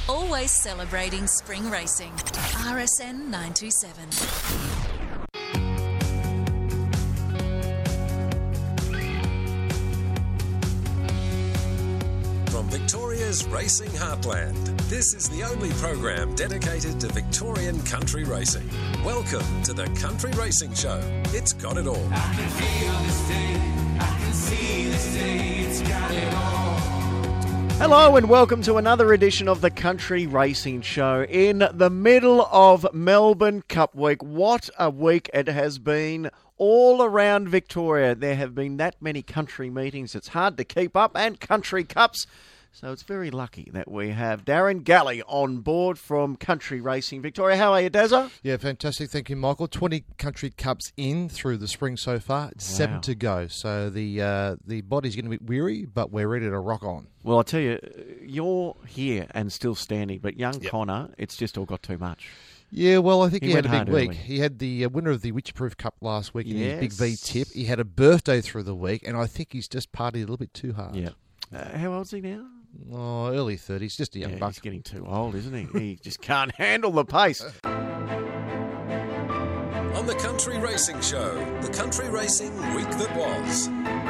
Always celebrating spring racing. RSN 927. From Victoria's racing heartland, this is the only program dedicated to Victorian country racing. Welcome to the Country Racing Show. It's got it all. I can feel this day, I can see this day, it's got it all. Hello and welcome to another edition of the Country Racing Show in the middle of Melbourne Cup Week. What a week it has been all around Victoria. There have been that many country meetings, it's hard to keep up, and country cups. So it's very lucky that we have Darren Galley on board from Country Racing Victoria. How are you, Dazza? Yeah, fantastic. Thank you, Michael. 20 country cups in through the spring so far. 7 to go. So the body's going to be weary, but we're ready to rock on. Well, I'll tell you, you're here and still standing, but young Connor, it's just all got too much. Yeah, well, I think he had went a big hard week. early. He had the winner of the Witchyproof Cup last week in his Big V Yes. tip. He had a birthday through the week, and I think he's just partied a little bit too hard. Yeah. How old is he now? Oh, early 30s, just a young buck. He's getting too old, isn't he? He just can't handle the pace. On the Country Racing Show, the Country Racing Week that was.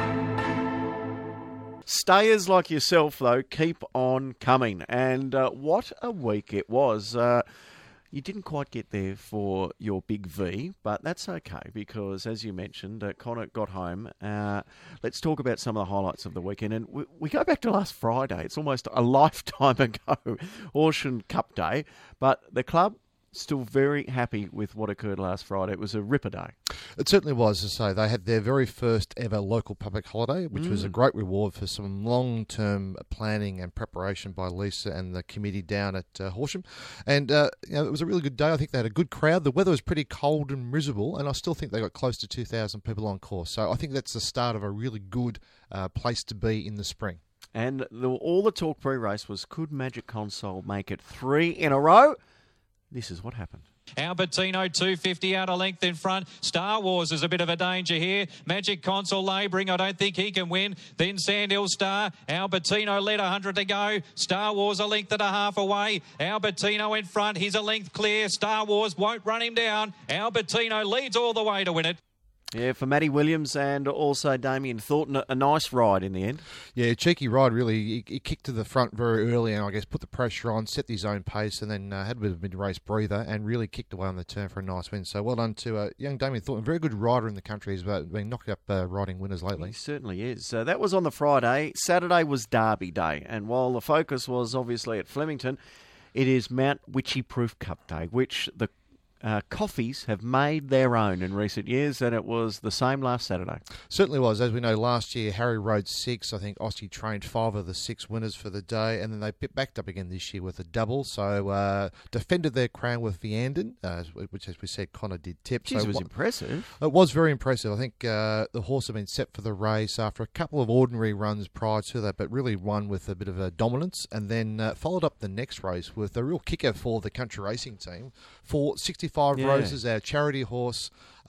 Stayers like yourself, though, keep on coming. And what a week it was. You didn't quite get there for your Big V, but that's okay because, as you mentioned, Connor got home. Let's talk about some of the highlights of the weekend. And we go back to last Friday. It's almost a lifetime ago, Horsham Cup Day. But the club still very happy with what occurred last Friday. It was a ripper day. It certainly was. To say they had their very first ever local public holiday, which was a great reward for some long-term planning and preparation by Lisa and the committee down at Horsham. And it was a really good day. I think they had a good crowd. The weather was pretty cold and miserable, and I still think they got close to 2,000 people on course. So I think that's the start of a really good place to be in the spring. And all the talk pre-race was, could Magic Console make it 3 in a row? This is what happened. Albertino 250 out a length in front. Star Wars is a bit of a danger here. Magic Console labouring. I don't think he can win. Then Sandhill Star. Albertino led 100 to go. Star Wars a length and a half away. Albertino in front. He's a length clear. Star Wars won't run him down. Albertino leads all the way to win it. Yeah, for Matty Williams and also Damien Thornton, a nice ride in the end. Yeah, cheeky ride, really. He kicked to the front very early and I guess put the pressure on, set his own pace, and then had a bit of a mid-race breather and really kicked away on the turn for a nice win. So well done to young Damien Thornton. Very good rider in the country. He's been knocking up riding winners lately. He certainly is. That was on the Friday. Saturday was Derby Day. And while the focus was obviously at Flemington, it is Mount Witchyproof Cup Day, which the Coffees have made their own in recent years, and it was the same last Saturday. Certainly was. As we know, last year, Harry rode 6. I think Aussie trained 5 of the 6 winners for the day, and then they backed up again this year with a double. So defended their crown with Viandon, which, as we said, Connor did tip. Jeez, so it was impressive. It was very impressive. I think the horse had been set for the race after a couple of ordinary runs prior to that, but really won with a bit of a dominance, and then followed up the next race with a real kicker for the country racing team for 65 Roses, our charity horse.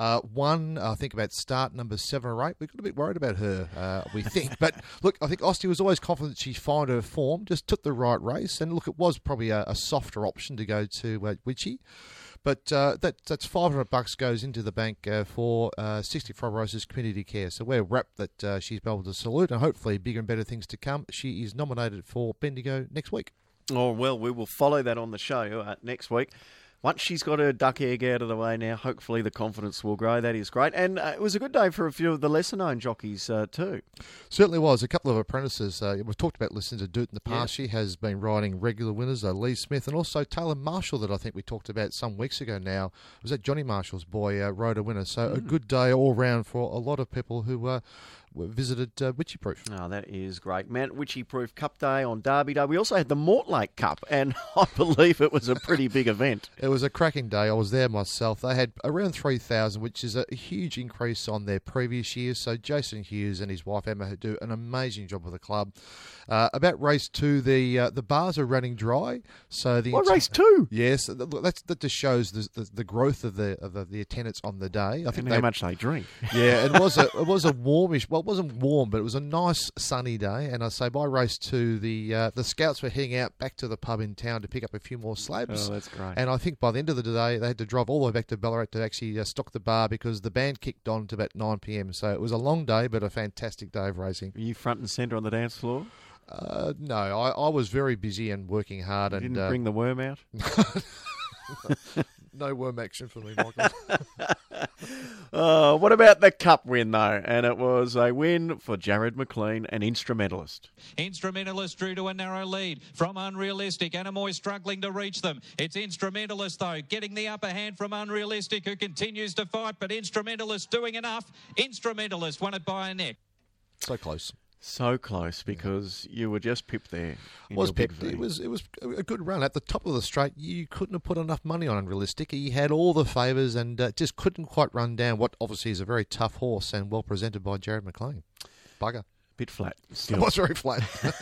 Won, I think, about start number 7 or 8. We got a bit worried about her, we think. But look, I think Austin was always confident she'd find her form, just took the right race. And look, it was probably a softer option to go to Witchy. But that's $500 goes into the bank for 65 Roses Community Care. So we're wrapped that she's been able to salute, and hopefully bigger and better things to come. She is nominated for Bendigo next week. Oh, well, we will follow that on the show next week. Once she's got her duck egg out of the way now, hopefully the confidence will grow. That is great. And it was a good day for a few of the lesser-known jockeys too. Certainly was. A couple of apprentices. We've talked about Lucinda Doot in the past. Yeah. She has been riding regular winners, Lee Smith, and also Taylor Marshall that I think we talked about some weeks ago now. Was that Johnny Marshall's boy rode a winner. So a good day all round for a lot of people who visited Witchyproof. Oh, that is great. Mount Witchyproof Cup Day on Derby Day. We also had the Mortlake Cup, and I believe it was a pretty big event. It was a cracking day. I was there myself. They had around 3,000, which is a huge increase on their previous years. So Jason Hughes and his wife Emma do an amazing job with the club. About race 2, the bars are running dry. So race 2? Yes, that just shows the growth of the attendance on the day. I think and how much they drink. Yeah, it was a warmish. Well, wasn't warm, but it was a nice sunny day. And I say by race 2, the scouts were heading out back to the pub in town to pick up a few more slabs. Oh, that's great. And I think by the end of the day, they had to drive all the way back to Ballarat to actually stock the bar because the band kicked on to about 9 p.m. So it was a long day, but a fantastic day of racing. Were you front and centre on the dance floor? No, I was very busy and working hard. You and didn't bring the worm out? No worm action for me, Michael. What about the Cup win, though? And it was a win for Jared McLean, an instrumentalist. Instrumentalist drew to a narrow lead from Unrealistic. Anamoy struggling to reach them. It's Instrumentalist, though, getting the upper hand from Unrealistic, who continues to fight, but Instrumentalist doing enough. Instrumentalist won it by a neck. So close. So close because you were just pipped there. Was pipped. It was a good run. At the top of the straight, you couldn't have put enough money on Unrealistic. He had all the favours and just couldn't quite run down what obviously is a very tough horse and well presented by Jared McLean. Bugger. Bit flat. It was very flat.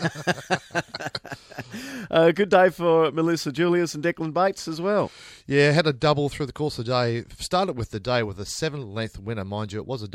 Good day for Melissa Julius and Declan Bates as well. Yeah, had a double through the course of the day. Started with the day with a 7-length winner. Mind you, it was a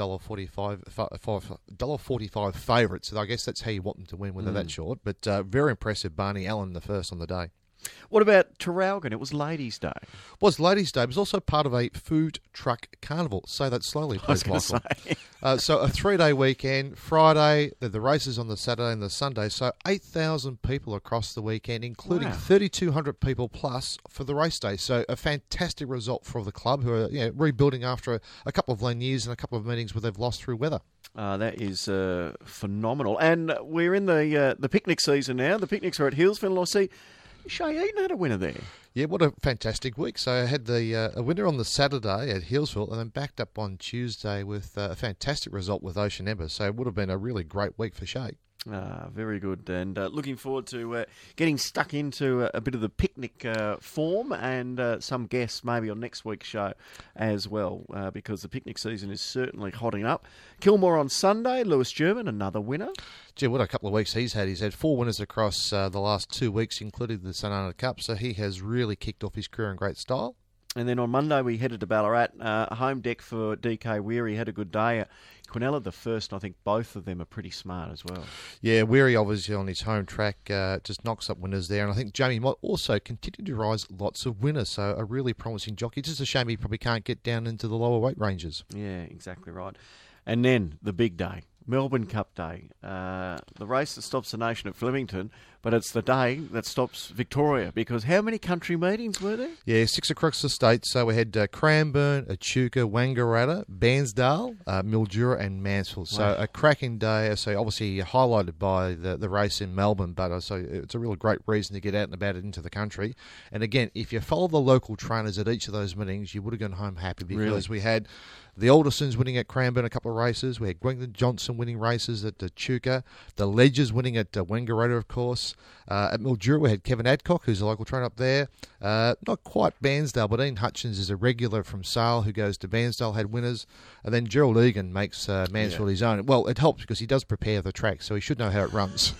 $1.45 favourite, so I guess that's how you want them to win when they're that short. But very impressive, Barney Allen, the first on the day. What about Traralgon? It was Ladies' Day. Was Ladies' Day. It was also part of a food truck carnival. Say that slowly, please, Michael. So a 3-day weekend. Friday, the races on the Saturday and the Sunday. So 8,000 people across the weekend, including 3,200 people plus for the race day. So a fantastic result for the club, who are rebuilding after a couple of lean years and a couple of meetings where they've lost through weather. That is phenomenal. And we're in the picnic season now. The picnics are at Hillsville, and I see Shay Eaton had a winner there. Yeah, what a fantastic week. So I had a winner on the Saturday at Hillsville and then backed up on Tuesday with a fantastic result with Ocean Ember. So it would have been a really great week for Shay. Very good, and looking forward to getting stuck into a bit of the picnic form and some guests maybe on next week's show as well, because the picnic season is certainly hotting up. Kilmore on Sunday, Lewis German, another winner. Gee, what a couple of weeks he's had. He's had 4 winners across the last 2 weeks, including the St Arnaud Cup, so he has really kicked off his career in great style. And then on Monday we headed to Ballarat. Home deck for DK Weary, had a good day. Quinella the first, I think both of them are pretty smart as well. Yeah, Weary obviously on his home track just knocks up winners there. And I think Jamie might also continue to rise lots of winners. So a really promising jockey. Just a shame he probably can't get down into the lower weight ranges. Yeah, exactly right. And then the big day, Melbourne Cup Day. The race that stops the nation at Flemington, but it's the day that stops Victoria, because how many country meetings were there? Yeah, 6 across the state. So we had Cranbourne, Echuca, Wangaratta, Bairnsdale, Mildura and Mansfield. So a cracking day. So obviously highlighted by the race in Melbourne, but so it's a real great reason to get out and about it into the country. And again, if you follow the local trainers at each of those meetings, you would have gone home happy, because we had the Aldersons winning at Cranbourne a couple of races. We had Gwendolyn Johnson winning races at Echuca. The Ledgers winning at Wangaratta, of course. At Mildura, we had Kevin Adcock, who's a local trainer up there. Not quite Bairnsdale, but Ian Hutchins is a regular from Sale who goes to Bairnsdale, had winners. And then Gerald Egan makes Mansfield his own. Well, it helps because he does prepare the track, so he should know how it runs.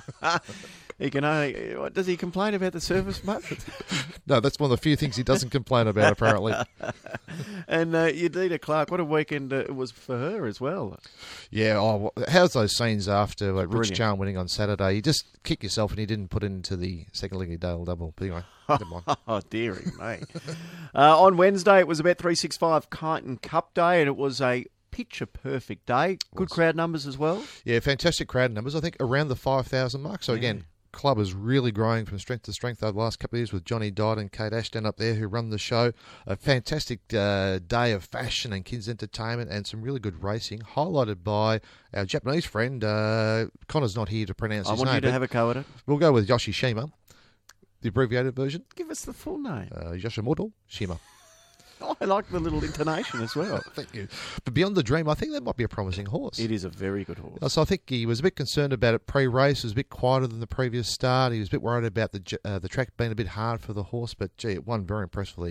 He can only, does he complain about the service much? No, that's one of the few things he doesn't complain about, apparently. And Yadida Clark, what a weekend it was for her as well. Yeah, how's those scenes after Rich Charm winning on Saturday? You just kick yourself and he didn't put into the second leg of Dale double. But anyway, never mind. Oh, dearie mate. On Wednesday, it was about 365 Kyneton Cup Day, and it was a picture-perfect day. Good crowd numbers as well. Yeah, fantastic crowd numbers. I think around the 5,000 mark. So again, club is really growing from strength to strength over the last couple of years with Johnny Dodd and Kate Ashton up there who run the show. A fantastic day of fashion and kids' entertainment and some really good racing, highlighted by our Japanese friend. Connor's not here to pronounce his name. I want you to have a go at it. We'll go with Yoshishima, the abbreviated version. Give us the full name. Yoshimoto Shima. Oh, I like the little intonation as well. Thank you. But Beyond the Dream, I think that might be a promising horse. It is a very good horse. So I think he was a bit concerned about it pre-race. It was a bit quieter than the previous start. He was a bit worried about the track being a bit hard for the horse, but gee, it won very impressively again.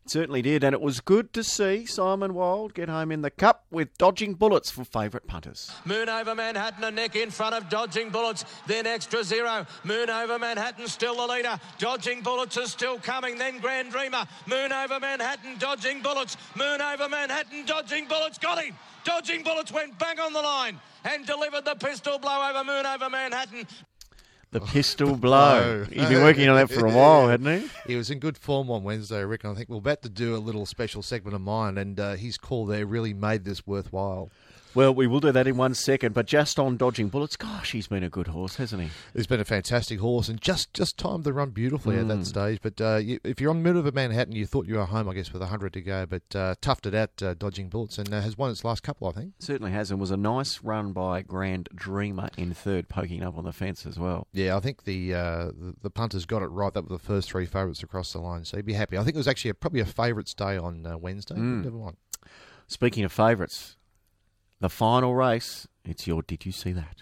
Certainly did, and it was good to see Simon Wild get home in the cup with Dodging Bullets for favourite punters. Moon over Manhattan, a neck in front of Dodging Bullets, then Extra Zero. Moon over Manhattan, still the leader. Dodging Bullets is still coming, then Grand Dreamer. Moon over Manhattan, Dodging Bullets. Moon over Manhattan, Dodging Bullets, got him. Dodging Bullets went bang on the line and delivered the pistol blow over Moon over Manhattan. The pistol blow. He'd been working on that for a while, hadn't he? He was in good form on Wednesday, I reckon. I think we're about to do a little special segment of mine, and his call there really made this worthwhile. Well, we will do that in 1 second, but just on Dodging Bullets, gosh, he's been a good horse, hasn't he? He's been a fantastic horse and just timed the run beautifully at that stage. But if you're on the middle of a Manhattan, you thought you were home, I guess, with 100 to go, but toughed it out, Dodging Bullets, and has won its last couple, I think. Certainly has, and was a nice run by Grand Dreamer in third, poking up on the fence as well. Yeah, I think the punters got it right. That were the first three favourites across the line, so he'd be happy. I think it was actually probably a favourites day on Wednesday. Never won. Speaking of favourites, the final race, it's your Did You See That?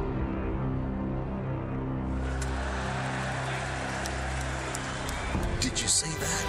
Did you see that?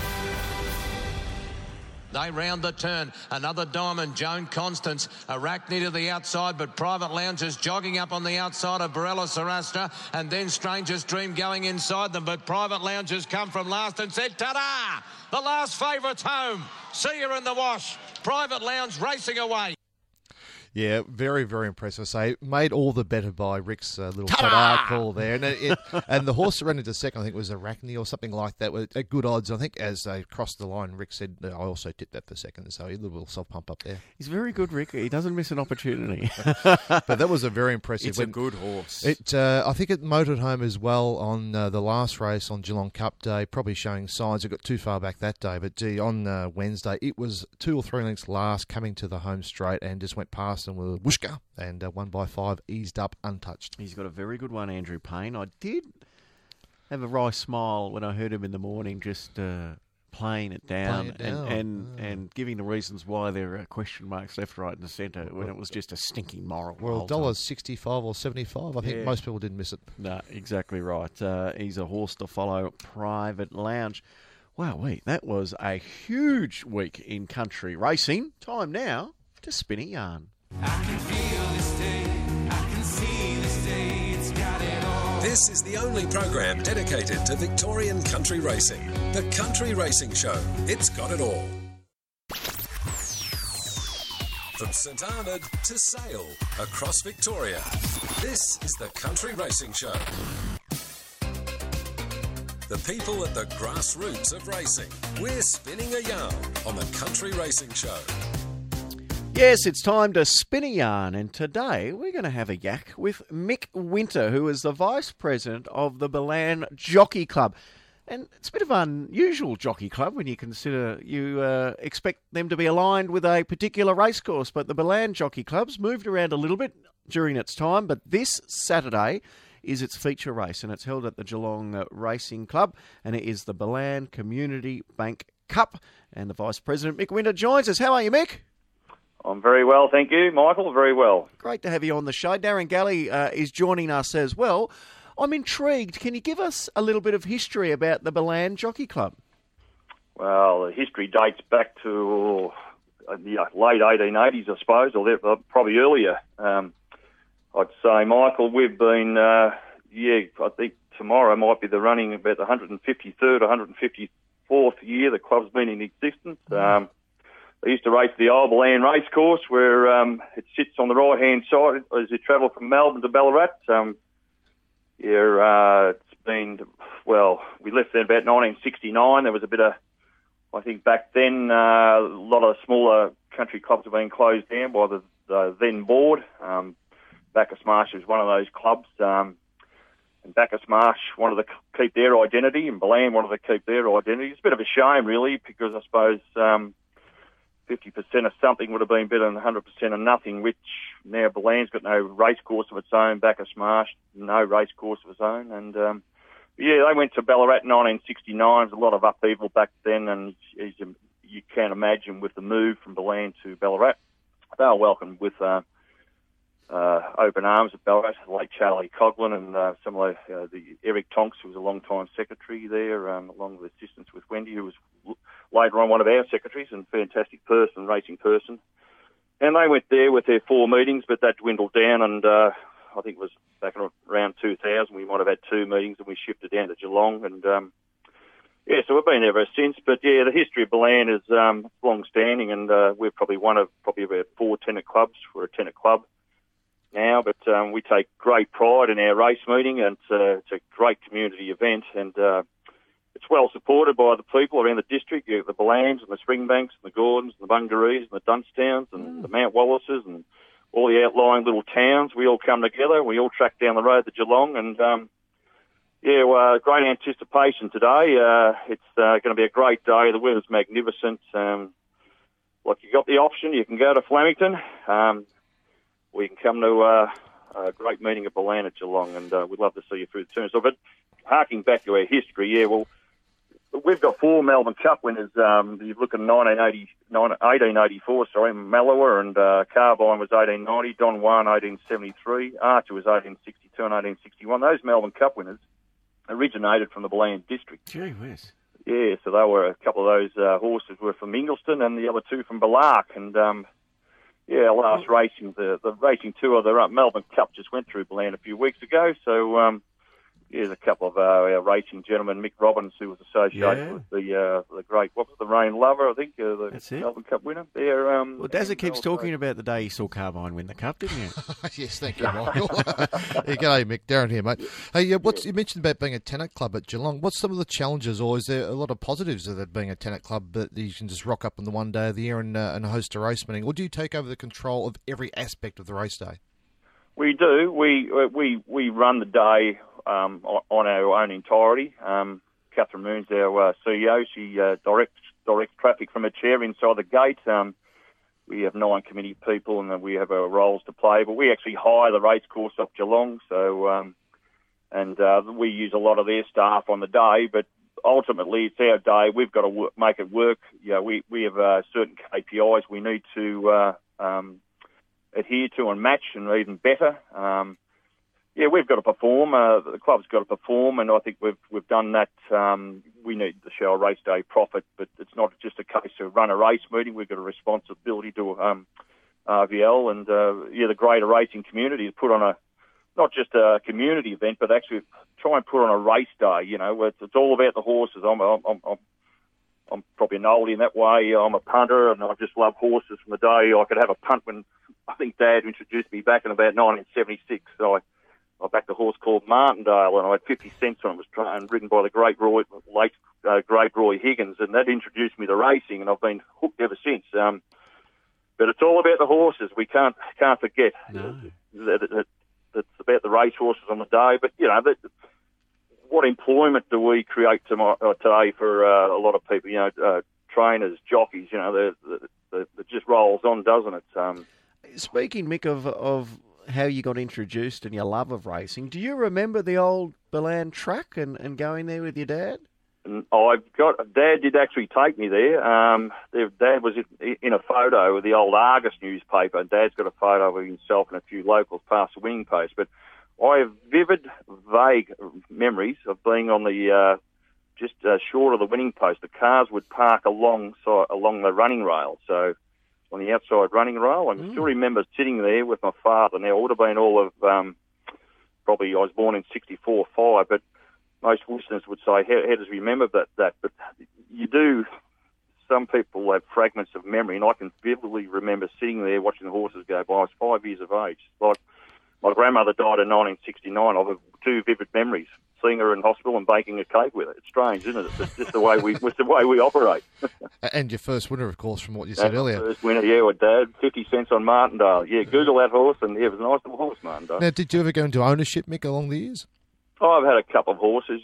They round the turn. Another diamond, Joan Constance. Arachne to the outside, but Private Lounge is jogging up on the outside of Barella Sarastra, and then Stranger's Dream going inside them. But Private Lounge has come from last and said, ta-da! The last favourite's home. See her in the wash. Private Lounge racing away. Yeah, very, very impressive. I say, made all the better by Rick's little ta-da call there. And and the horse that ran into second, I think, was Arachne or something like that, at good odds. I think as they crossed the line, Rick said, I also tipped that for second, so he did a little self-pump up there. He's very good, Rick. He doesn't miss an opportunity. But that was a very impressive. It's a good horse. I think it motored home as well on the last race on Geelong Cup Day, probably showing signs. It got too far back that day, but on Wednesday, it was 2 or 3 lengths last, coming to the home straight, and just went past them with a whooshka, and 1 by 5, eased up, untouched. He's got a very good one, Andrew Payne. I did have a wry smile when I heard him in the morning, just playing it down, and giving the reasons why there are question marks left, right, and centre when it was just a stinking moral. Well, $1.65 or 75. I think most people didn't miss it. No, exactly right. He's a horse to follow. Private Lounge. Wow, that was a huge week in country racing. Time now to spin a yarn. I can feel this day, I can see this day, it's got it all. This is the only program dedicated to Victorian country racing. The Country Racing Show. It's got it all. From St Arnaud to Sale, across Victoria. This is the Country Racing Show. The people at the grassroots of racing. We're spinning a yarn on the Country Racing Show. Yes, it's time to spin a yarn, and today we're going to have a yak with Mick Winter, who is the Vice President of the Balan Jockey Club. And it's a bit of an unusual jockey club when you consider you expect them to be aligned with a particular racecourse, but the Balan Jockey Club's moved around a little bit during its time, but this Saturday is its feature race, and it's held at the Geelong Racing Club, and it is the Balan Community Bank Cup, and the Vice President, Mick Winter, joins us. How are you, Mick? I'm very well, thank you, Michael. Very well. Great to have you on the show. Darren Galley is joining us as well. I'm intrigued. Can you give us a little bit of history about the Balan Jockey Club? Well, the history dates back to the late 1880s, I suppose, or probably earlier. I'd say, Michael, we've been, I think tomorrow might be the running about the 153rd, 154th year the club's been in existence. They used to race the old Balan racecourse where it sits on the right-hand side as you travel from Melbourne to Ballarat. It's been, we left there about 1969. There was a bit of, I think back then, a lot of smaller country clubs have been closed down by the then board. Bacchus Marsh was one of those clubs. And Bacchus Marsh wanted to keep their identity, and Balan wanted to keep their identity. It's a bit of a shame, really, because I suppose 50% of something would have been better than 100% of nothing, which now Balan's got no race course of its own, Bacchus Marsh, no race course of its own. And, they went to Ballarat in 1969. There was a lot of upheaval back then, and as you can imagine, with the move from Balan to Ballarat, they were welcomed with open arms at Ballarat, like Charlie Coughlin and some of the Eric Tonks, who was a long-time secretary there, along with assistance with Wendy, who was later on one of our secretaries and fantastic person, racing person. And they went there with their 4 meetings, but that dwindled down, and I think it was back around 2000. We might have had 2 meetings, and we shifted down to Geelong. And so we've been there ever since. But the history of Balan is long-standing, and we're probably one of about 4 tenant clubs. We're a tenant club now, but we take great pride in our race meeting, and it's a great community event, and it's well supported by the people around the district, the Balans and the Springbanks and the Gordons and the Bungarees and the Dunstowns and the Mount Wallaces and all the outlying little towns. We all come together. We all track down the road to Geelong, and great anticipation today. It's going to be a great day. The weather's magnificent. You got the option. You can go to Flemington. We can come to a great meeting at Balan at Geelong, and we'd love to see you through the turn. So, but harking back to our history, we've got 4 Melbourne Cup winners. You look at 1884, Mallowa, and Carbine was 1890, Don Juan 1873, Archer was 1862 and 1861. Those Melbourne Cup winners originated from the Balan district. Gee whiz. Yeah, so they were, a couple of those horses were from Ingliston and the other 2 from Balark. And last racing, the racing tour, the Melbourne Cup just went through Balan a few weeks ago. So there's a couple of our racing gentlemen, Mick Robbins, who was associated with the great, what was the Rain Lover, I think, the Melbourne Cup winner. Dazza keeps talking about the day he saw Carbine win the Cup, didn't you? Yes, thank you, Michael. G'day, Mick. Darren here, mate. Hey, you mentioned about being a tenant club at Geelong. What's some of the challenges, or is there a lot of positives of it being a tenant club that you can just rock up on the one day of the year and host a race meeting, or do you take over the control of every aspect of the race day? We do. We run the day on our own entirety. Catherine Moon's our CEO. She directs traffic from her chair inside the gate. We have 9 committee people, and we have our roles to play. But we actually hire the race course up Geelong, so we use a lot of their staff on the day. But ultimately, it's our day. We've got to make it work. We have certain KPIs we need to adhere to and match, and even better. We've got to perform. The club's got to perform, and I think we've done that. We need to show a race day profit, but it's not just a case of run a race meeting. We've got a responsibility to RVL and the greater racing community to put on not just a community event, but actually try and put on a race day. It's all about the horses. I'm probably an oldie in that way. I'm a punter, and I just love horses from the day I could have a punt when I think Dad introduced me back in about 1976. So I backed a horse called Martindale, and I had 50 cents on it. It was ridden by the great Roy Higgins, and that introduced me to racing, and I've been hooked ever since. But it's all about the horses. We can't forget that it's about the race horses on the day. But what employment do we create today for a lot of people? Trainers, jockeys. It just rolls on, doesn't it? Speaking, Mick, of how you got introduced and your love of racing, do you remember the old Balan track and going there with your dad? Dad did actually take me there. Dad was in a photo of the old Argus newspaper, and Dad's got a photo of himself and a few locals past the winning post. But I have vivid, vague memories of being on the just short of the winning post. The cars would park along the running rail, so on the outside running rail. I still remember sitting there with my father. Now, it would have been all of probably I was born in 64-5, but most listeners would say, how does he remember that? But you do. Some people have fragments of memory, and I can vividly remember sitting there watching the horses go by. I was 5 years of age. Like my grandmother died in 1969. I have 2 vivid memories: seeing her in hospital and baking a cake with her. It's strange, isn't it? It's just the way we operate. And your first winner, of course, from what you said earlier. First winner, with Dad, 50 cents on Martindale. Google that horse, and it was a nice little horse, Martindale. Now, did you ever go into ownership, Mick, along the years? I've had a couple of horses,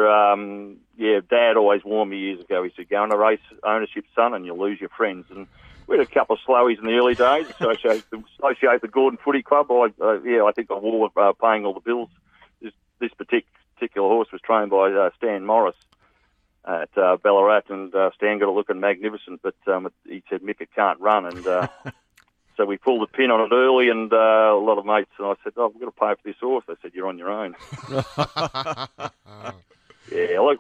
Dad always warned me years ago. He said, go on a race ownership, son, and you'll lose your friends. And we had a couple of slowies in the early days, associate the Gordon Footy Club. I think I wore paying all the bills. This particular horse was trained by Stan Morris at Ballarat, and Stan got it looking magnificent, but he said, Mick, it can't run. And so we pulled the pin on it early, and a lot of mates, and I said, we've got to pay for this horse. They said, you're on your own. Yeah, look,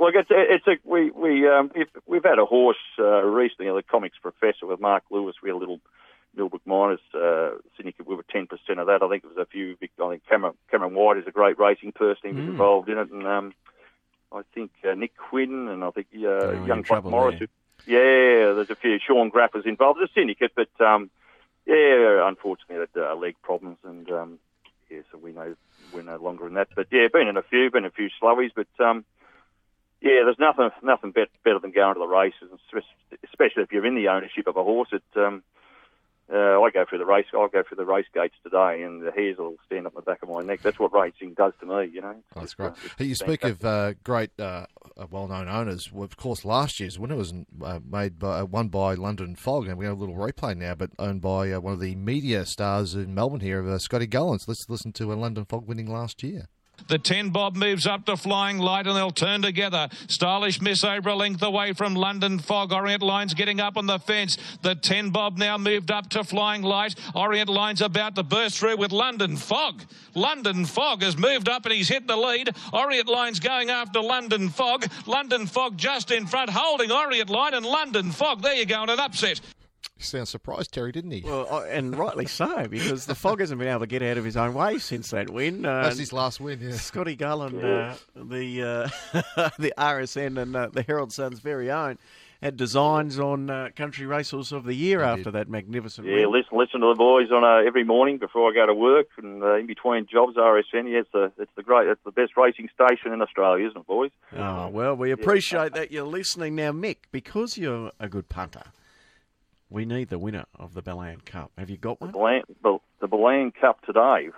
we've had a horse recently, the Comics Professor with Mark Lewis. We had a little Millbrook Miners syndicate. We were 10% of that. I think there was a few. I think Cameron White is a great racing person. He was involved in it, and I think Nick Quinn, and I think young Buck Morris. Yeah, there's a few. Sean Graff was involved. It's a syndicate, but unfortunately, had leg problems, and so we're no longer in that. But yeah, been in a few slowies, but there's nothing better than going to the races, especially if you're in the ownership of a horse. I go through the race. I'll go through the race gates today, and the hairs will stand up the back of my neck. That's what racing does to me, you know. That's great. You speak of great, well-known owners. Well, of course, last year's winner was won by London Fog, and we have a little replay now, but owned by one of the media stars in Melbourne here, Scotty Gullens. Let's listen to London Fog winning last year. The 10 Bob moves up to Flying Light and they'll turn together. Stylish Miss over a length away from London Fog. Orient Line's getting up on the fence. The 10 Bob now moved up to Flying Light. Orient Line's about to burst through with London Fog. London Fog has moved up and he's hit the lead. Orient Line's going after London Fog. London Fog just in front, holding Orient Line, and London Fog, there you go, in an upset. He sounds surprised, Terry, didn't he? Well, and rightly so, because the Fog hasn't been able to get out of his own way since that win. That's his last win, yeah. Scotty Gullen, the RSN and the Herald Sun's very own, had designs on Country Racehorse of the Year after that magnificent win. Yeah, listen to the boys on every morning before I go to work and in between jobs. RSN, it's the best racing station in Australia, isn't it, boys? Oh well, we appreciate that you're listening. Now, Mick, because you're a good punter, we need the winner of the Ballan Cup. Have you got one? The Ballan Cup today.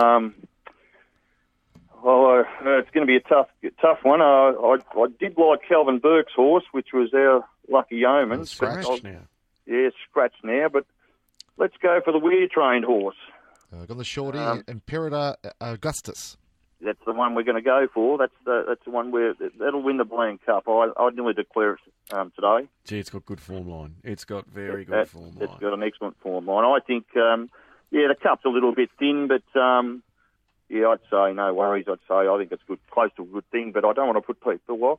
It's going to be a tough one. I did like Calvin Burke's horse, which was our Lucky Omen. Scratched now. Yeah, scratched now, but let's go for the weir-trained horse. Got the shorty, Imperator Augustus. That's the one we're going to go for. That's the one that'll win the Ballan Cup. I'd nearly declare it today. Gee, it's got good form line. It's got very good form line. It's got an excellent form line. I think, the cup's a little bit thin, but I'd say no worries. I think it's good, close to a good thing, but I don't want to put people off.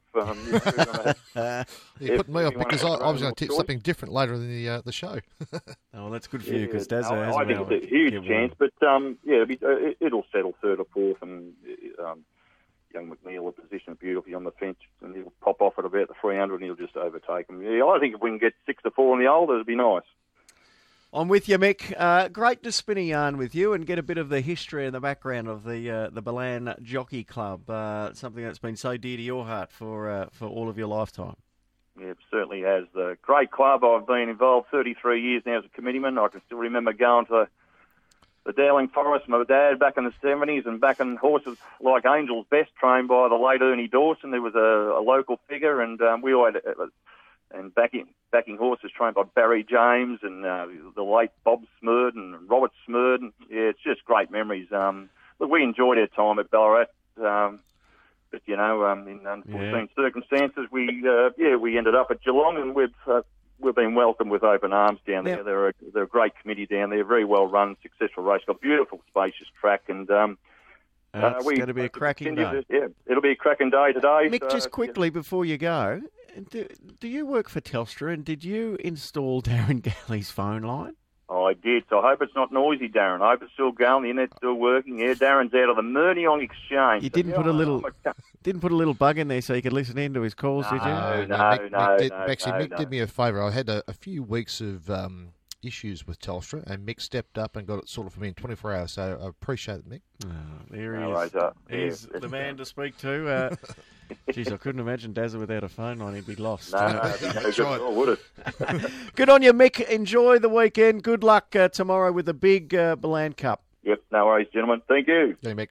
You put me off because I was going to tip something different later in the show. Oh, that's good for you because Dazza has. I think it's a huge chance, but it'll settle third or fourth, and young McNeil will position it beautifully on the fence, and he'll pop off at about the 300, and he'll just overtake him. Yeah, I think if we can get 6-4 on the old, it'd be nice. I'm with you, Mick. Great to spin a yarn with you and get a bit of the history and the background of the Ballan Jockey Club, something that's been so dear to your heart for all of your lifetime. Yeah, it certainly has. The great club. I've been involved 33 years now as a committeeman. I can still remember going to the Dowling Forest, my dad, back in the 70s, and backing horses like Angel's Best, trained by the late Ernie Dawson, who was a local figure, and we all had... and backing horses trained by Barry James and the late Bob Smurd and Robert Smurd. Yeah, it's just great memories. Look, we enjoyed our time at Ballarat, but in unforeseen circumstances, we ended up at Geelong, and we've been welcomed with open arms down there. They're a great committee down there, very well run, successful race, got beautiful, spacious track, and it's going to be a cracking day. Yeah, it'll be a cracking day today. Mick, just quickly before you go, do you work for Telstra, and did you install Darren Galley's phone line? I did, so I hope it's not noisy, Darren. I hope it's still going, the internet's still working. Yeah, Darren's out of the Murniong Exchange. You didn't put a little bug in there so you could listen in to his calls, did you? Mick did me a favour. I had a few weeks of issues with Telstra, and Mick stepped up and got it sorted for me in 24 hours, so I appreciate it, Mick. Oh, there he is. He's the man to speak to. Geez, I couldn't imagine Dazza without a phone line. He'd be lost. That's right. Would it? Good on you, Mick. Enjoy the weekend. Good luck tomorrow with the big Ballan Cup. Yep, no worries, gentlemen. Thank you. Yeah, Mick.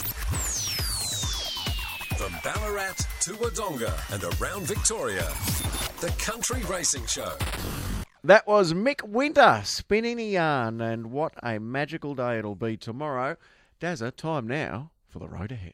From Ballarat to Wodonga and around Victoria, the Country Racing Show. That was Mick Winter spinning a yarn, and what a magical day it'll be tomorrow. Dazza, time now for the road ahead.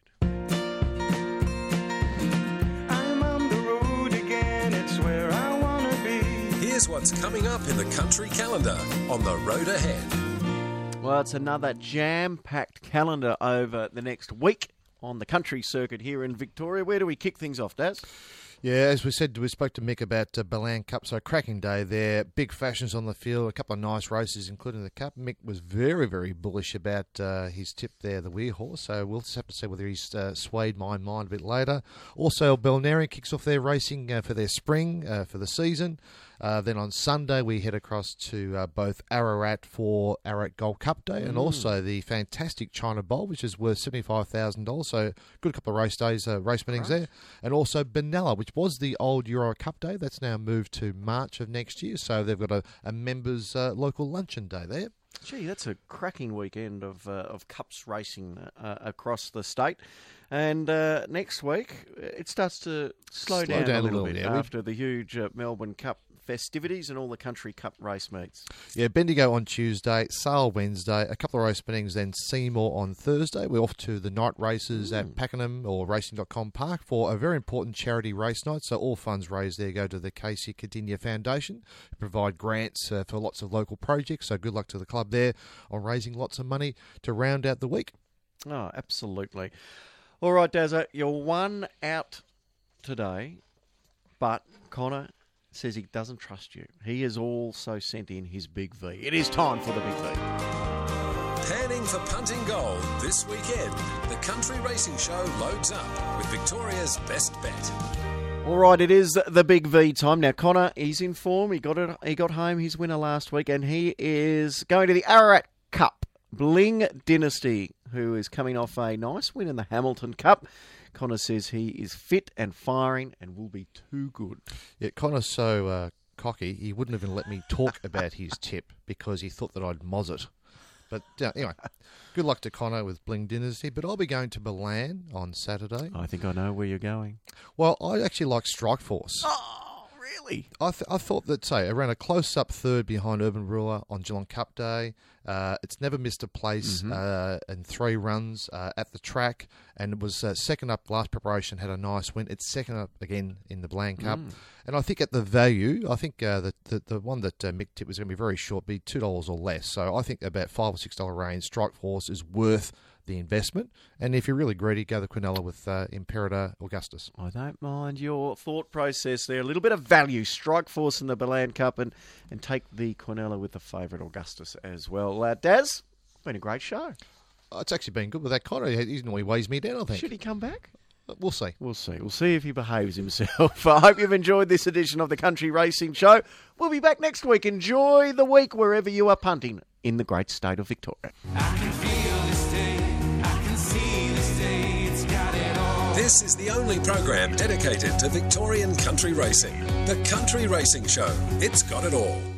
Here's what's coming up in the country calendar on the road ahead. Well, it's another jam-packed calendar over the next week on the country circuit here in Victoria. Where do we kick things off, Daz? Yeah, as we said, we spoke to Mick about Balan Cup, so cracking day there. Big fashions on the field, a couple of nice races, including the Cup. Mick was very, very bullish about his tip there, the Weir horse, so we'll just have to see whether he's swayed my mind a bit later. Also, Balnarring kicks off their racing for their spring, for the season. Then on Sunday, we head across to both Ararat for Ararat Gold Cup Day and also the fantastic China Bowl, which is worth $75,000. So good couple of race days, race meetings there. And also Benalla, which was the old Euro Cup Day. That's now moved to March of next year. So they've got a members' local luncheon day there. Gee, that's a cracking weekend of Cups racing across the state. And next week, it starts to slow down a little bit after the huge Melbourne Cup festivities and all the country cup race meets. Yeah, Bendigo on Tuesday, Sale Wednesday, a couple of race meetings, then Seymour on Thursday. We're off to the night races at Pakenham or Racing.com Park for a very important charity race night. So all funds raised there go to the Casey Cadinia Foundation, who provide grants for lots of local projects. So good luck to the club there on raising lots of money to round out the week. Oh, absolutely. All right, Dazza, you're one out today, but Connor says he doesn't trust you. He has also sent in his Big V. It is time for the Big V. Panning for punting gold this weekend. The Country Racing Show loads up with Victoria's best bet. All right, it is the Big V time. Now, Connor, he's in form. He got home his winner last week, and he is going to the Ararat Cup. Bling Dynasty, who is coming off a nice win in the Hamilton Cup. Connor says he is fit and firing and will be too good. Yeah, Connor's so cocky, he wouldn't even let me talk about his tip because he thought that I'd moz it. But anyway, good luck to Connor with Bling Dynasty. But I'll be going to Balan on Saturday. I think I know where you're going. Well, I actually like Strike Force. Oh, really? I thought that, say, around a close-up third behind Urban Ruler on Geelong Cup Day. It's never missed a place in 3 runs at the track, and it was second up last preparation, had a nice win. It's second up again in the Bland Cup. And I think at the value, I think the one that Mick tipped was going to be very short, be $2 or less. So I think about $5 or $6 range, Strike Force is worth the investment. And if you're really greedy, go the Quinella with Imperator Augustus. I don't mind your thought process there. A little bit of value. Strike Force in the Balan Cup and take the Quinella with the favourite Augustus as well. Daz, been a great show. It's actually been good with that Connor. He normally weighs me down, I think. Should he come back? We'll see. We'll see. We'll see if he behaves himself. I hope you've enjoyed this edition of the Country Racing Show. We'll be back next week. Enjoy the week wherever you are punting in the great state of Victoria. I can feel this day, I can see this day, it's got it all. This is the only program dedicated to Victorian country racing. The Country Racing Show. It's got it all.